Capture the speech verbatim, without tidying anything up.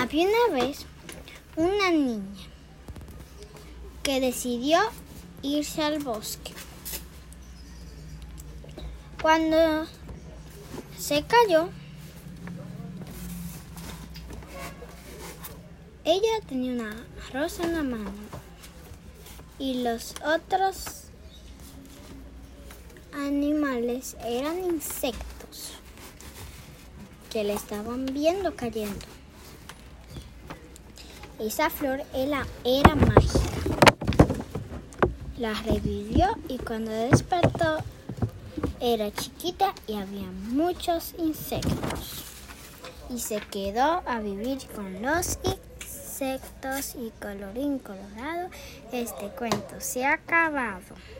Había una vez una niña que decidió irse al bosque. Cuando se cayó, ella tenía una rosa en la mano y los otros animales eran insectos que le estaban viendo cayendo. Esa flor era, era mágica. La revivió y cuando despertó era chiquita y había muchos insectos. Y se quedó a vivir con los insectos y colorín colorado, este cuento se ha acabado.